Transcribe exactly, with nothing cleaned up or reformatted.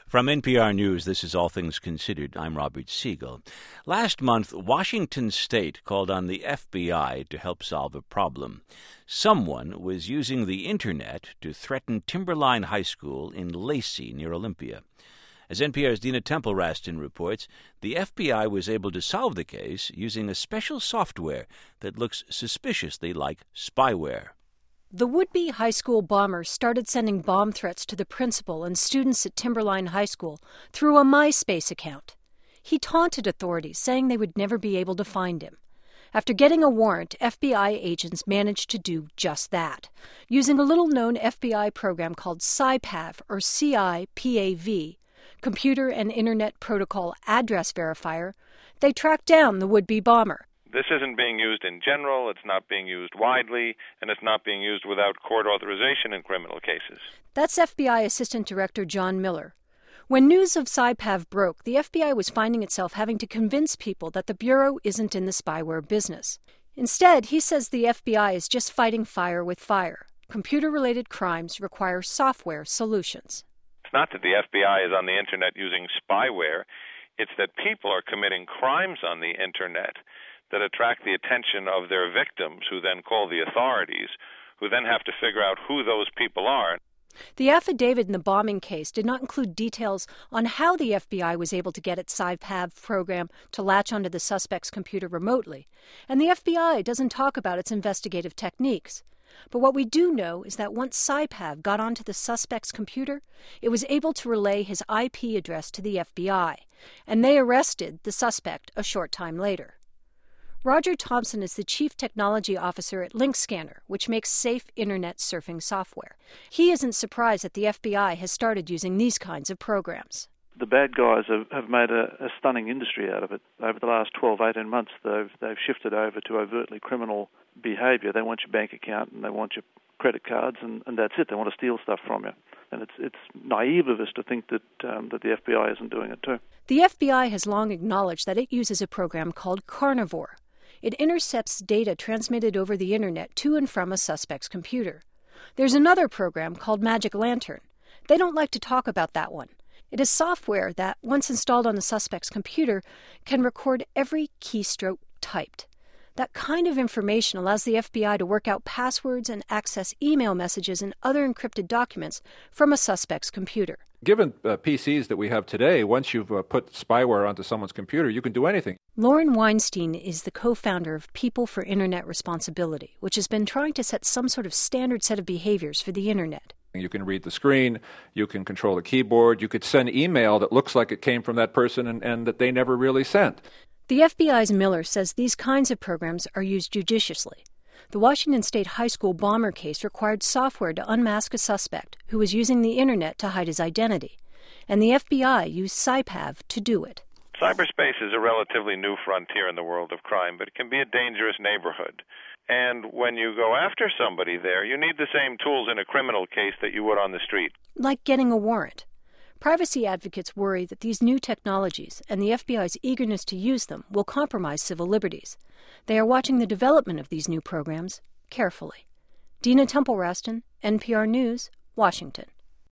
From N P R News, this is All Things Considered. I'm Robert Siegel. Last month, Washington State called on the F B I to help solve a problem. Someone was using the Internet to threaten Timberline High School in Lacey, near Olympia. As N P R's Dina Temple-Raston reports, the F B I was able to solve the case using a special software that looks suspiciously like spyware. The would-be high school bomber started sending bomb threats to the principal and students at Timberline High School through a MySpace account. He taunted authorities, saying they would never be able to find him. After getting a warrant, F B I agents managed to do just that. Using a little-known F B I program called CIPAV, or C I P A V, Computer and Internet Protocol Address Verifier, they tracked down the would-be bomber. This isn't being used in general, it's not being used widely, and it's not being used without court authorization in criminal cases. That's F B I Assistant Director John Miller. When news of CIPAV broke, the F B I was finding itself having to convince people that the Bureau isn't in the spyware business. Instead, he says the F B I is just fighting fire with fire. Computer-related crimes require software solutions. It's not that the F B I is on the Internet using spyware, it's that people are committing crimes on the Internet that attract the attention of their victims, who then call the authorities, who then have to figure out who those people are. The affidavit in the bombing case did not include details on how the F B I was able to get its CIPAV program to latch onto the suspect's computer remotely, and the F B I doesn't talk about its investigative techniques. But what we do know is that once CIPAV got onto the suspect's computer, it was able to relay his I P address to the F B I, and they arrested the suspect a short time later. Roger Thompson is the Chief Technology Officer at LinkScanner, which makes safe Internet surfing software. He isn't surprised that the F B I has started using these kinds of programs. The bad guys have, have made a, a stunning industry out of it. Over the last twelve, eighteen months, they've, they've shifted over to overtly criminal behavior. They want your bank account and they want your credit cards, and, and that's it. They want to steal stuff from you. And it's it's naive of us to think that um, that the F B I isn't doing it too. The F B I has long acknowledged that it uses a program called Carnivore. It intercepts data transmitted over the Internet to and from a suspect's computer. There's another program called Magic Lantern. They don't like to talk about that one. It is software that, once installed on the suspect's computer, can record every keystroke typed. That kind of information allows the F B I to work out passwords and access email messages and other encrypted documents from a suspect's computer. Given uh, P Cs that we have today, once you've uh, put spyware onto someone's computer, you can do anything. Lauren Weinstein is the co-founder of People for Internet Responsibility, which has been trying to set some sort of standard set of behaviors for the Internet. You can read the screen, you can control the keyboard, you could send email that looks like it came from that person and, and that they never really sent. The F B I's Miller says these kinds of programs are used judiciously. The Washington State High School bomber case required software to unmask a suspect who was using the Internet to hide his identity, and the F B I used CIPAV to do it. Cyberspace is a relatively new frontier in the world of crime, but it can be a dangerous neighborhood. And when you go after somebody there, you need the same tools in a criminal case that you would on the street. Like getting a warrant. Privacy advocates worry that these new technologies and the F B I's eagerness to use them will compromise civil liberties. They are watching the development of these new programs carefully. Dina Temple-Raston, N P R News, Washington.